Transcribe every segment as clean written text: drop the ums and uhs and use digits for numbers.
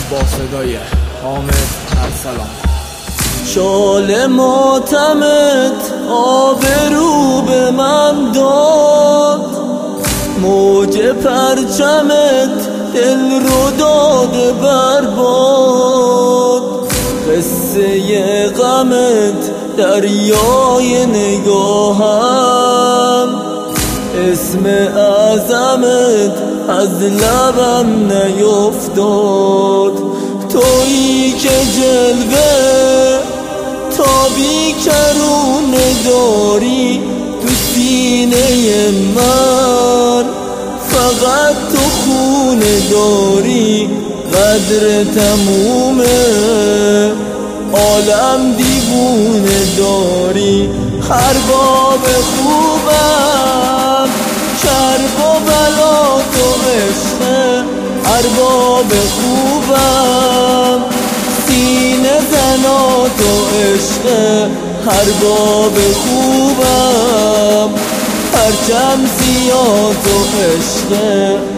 با صدای حامد ارسلان. شال ماتمت آبرو به من داد، موج پرچمت دل رو داده برباد، قصه غمت دریای نگاهم، اسم اعظمت از لبم نیفتاد. تویی که جلوه تابی کرونه داری تو سینه من، فقط تو خونه داری قدر تمومه، عالم دیوونه داری. هر باب خوبم کرب و بلا تو عشقه، ارباب خوبم سینه زنا تو عشقه، هر باب خوبم پرچم سیاه تو عشقه.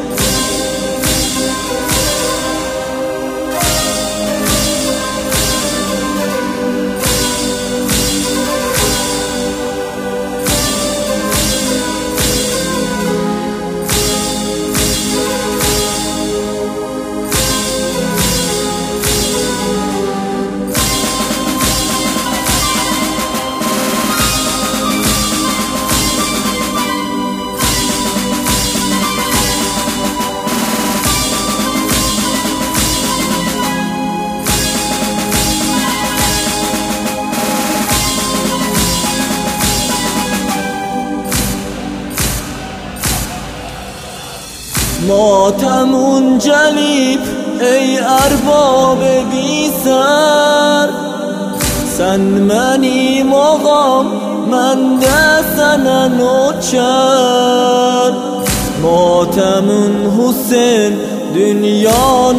ماتمون جلیب ای ارباب بی سر، سن منی مقام من دستن نوچر. ماتمون حسین dünya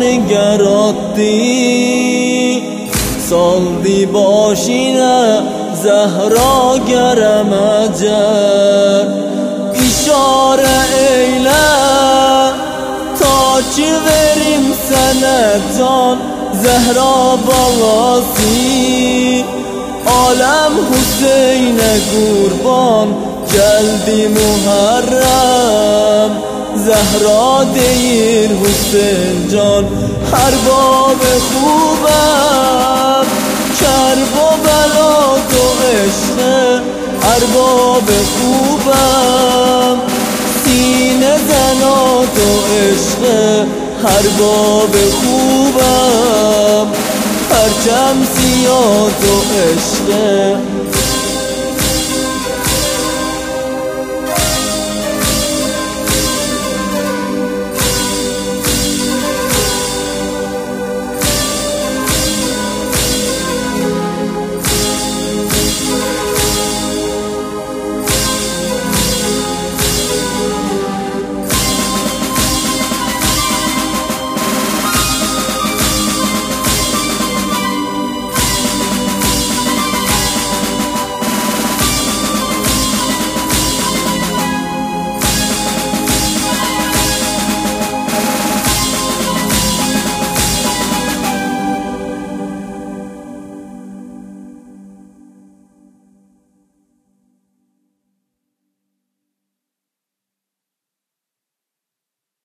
نگراتی، سالدی باشینه زهرا گرم اجر. اشاره eyle taç verim senetan Zehra balası, alem Hüseyin'e kurban geldi Muharrem. Zehra değil Hüseyin can, her bab خوبم کرب و بلا تو عشقه، ارباب خوبم سینه زنا تو عشقه، هر باب خوبم پرچم سیاه تو عشقه.